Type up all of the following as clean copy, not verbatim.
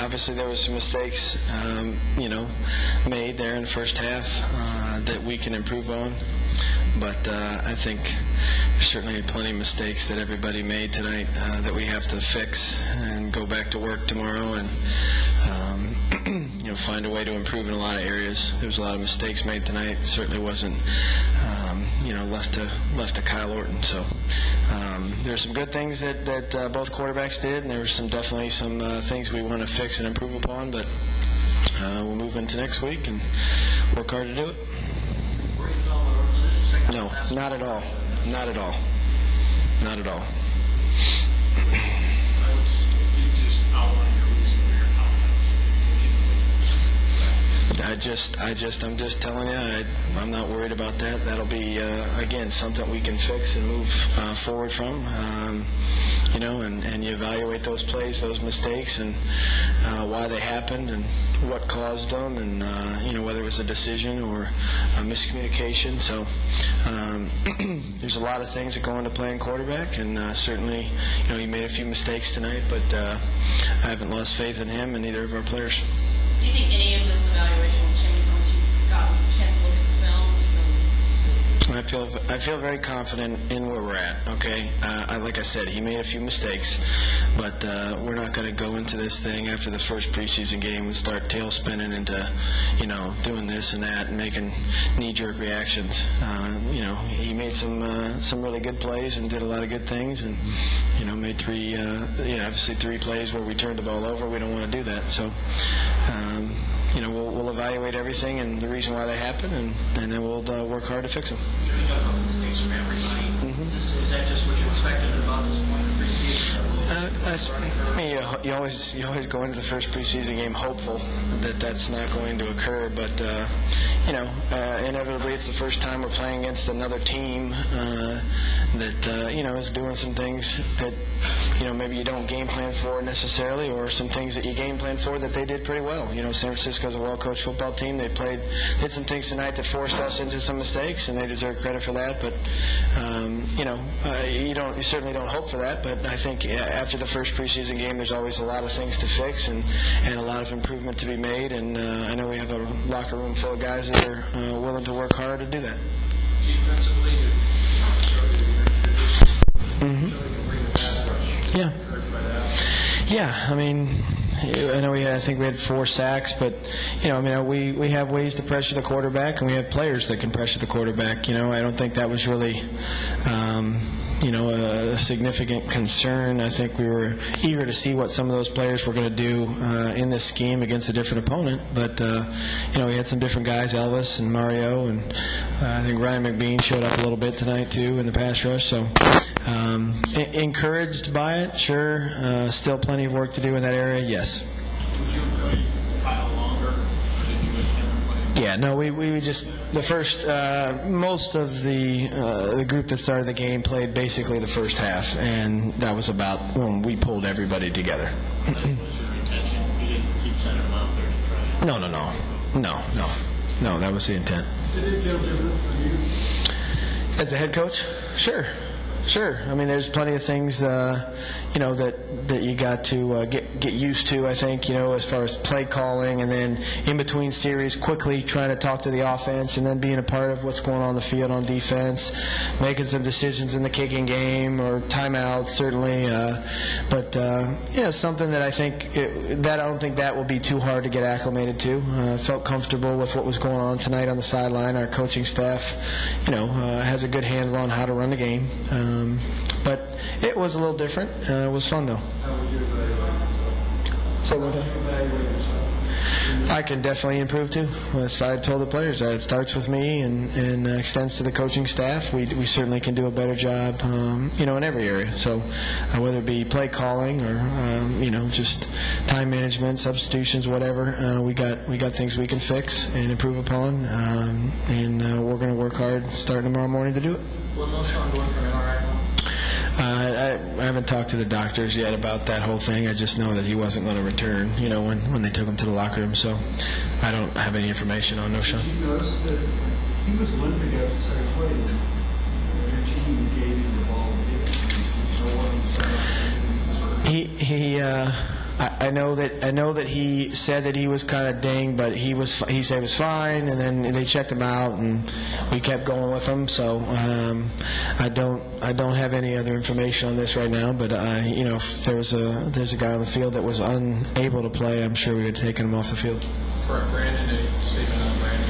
obviously there was some mistakes, made there in the first half that we can improve on. But I think there's certainly plenty of mistakes that everybody made tonight that we have to fix and go back to work tomorrow and find a way to improve in a lot of areas. There was a lot of mistakes made tonight. It certainly wasn't left to Kyle Orton. So there's some good things that both quarterbacks did, and there were definitely some things we want to fix and improve upon. But we'll move into next week and work hard to do it. No, not at all. Not at all. Not at all. I'm just telling you, I'm not worried about that. That'll be, again, something we can fix and move forward from. And you evaluate those plays, those mistakes, and why they happened and what caused them, and whether it was a decision or a miscommunication. So there's a lot of things that go into playing quarterback, and certainly, he made a few mistakes tonight, but I haven't lost faith in him and neither of our players. Do you think any of this evaluation will change once you've gotten a chance to look at the film? I feel very confident in where we're at. Okay, like I said, he made a few mistakes, but we're not going to go into this thing after the first preseason game and start tail spinning into, doing this and that and making knee-jerk reactions. He made some really good plays and did a lot of good things, and made obviously three plays where we turned the ball over. We don't want to do that, so. We'll evaluate everything and the reason why they happen, and then we'll work hard to fix them. There's got mistakes from everybody. Mm-hmm. Is that just what you expected about this point in the preseason? You always go into the first preseason game hopeful that that's not going to occur, but inevitably it's the first time we're playing against another team that is doing some things that maybe you don't game plan for necessarily, or some things that you game plan for that they did pretty well. San Francisco's a well-coached football team. They did some things tonight that forced us into some mistakes, and they deserve credit for that. But you certainly don't hope for that. But I think after the first preseason game, there's always a lot of things to fix and a lot of improvement to be made. And I know we have a locker room full of guys that are willing to work hard to do that. Defensively, Yeah. Yeah, I mean, I think we had 4 sacks, but, we have ways to pressure the quarterback, and we have players that can pressure the quarterback. I don't think that was really, a significant concern. I think we were eager to see what some of those players were going to do in this scheme against a different opponent. But, we had some different guys, Elvis and Mario, and I think Ryan McBean showed up a little bit tonight, too, in the pass rush. So encouraged by it, sure. Still plenty of work to do in that area, yes. Would you put Kyle longer, or did you let him play? Yeah, no, we just the first most of the group that started the game played basically the first half, and that was about when we pulled everybody together. Was your intention? You didn't keep sending them out there to try? No, that was the intent. Did it feel different for you? As the head coach? Sure. I mean, there's plenty of things, that you got to get used to, I think, as far as play calling, and then in between series quickly trying to talk to the offense, and then being a part of what's going on the field on defense, making some decisions in the kicking game or timeouts, certainly. Something that I don't think that will be too hard to get acclimated to. Felt comfortable with what was going on tonight on the sideline. Our coaching staff, has a good handle on how to run the game. But it was a little different. It was fun, though. How would you evaluate yourself? I can definitely improve, too. As I told the players, it starts with me and extends to the coaching staff. We certainly can do a better job, in every area. So whether it be play calling or, just time management, substitutions, whatever, we got things we can fix and improve upon. And we're going to work hard starting tomorrow morning to do it. Will Moshawn go in for an MRI? I haven't talked to the doctors yet about that whole thing. I just know that he wasn't going to return, when they took him to the locker room. So I don't have any information on Moshawn. Did you notice that he was limping after the second play, and your team gave him the ball? I know that he said that he was kind of dinged, but he said he was fine, and then they checked him out, and we kept going with him. So I don't have any other information on this right now. But if there's a guy on the field that was unable to play, I'm sure we would have taken him off the field. For Brandon, any statement on Brandon?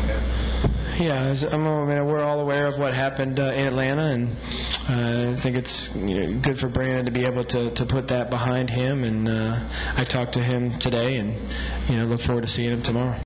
Yeah, we're all aware of what happened in Atlanta, and I think it's good for Brandon to be able to put that behind him. And I talked to him today, and look forward to seeing him tomorrow.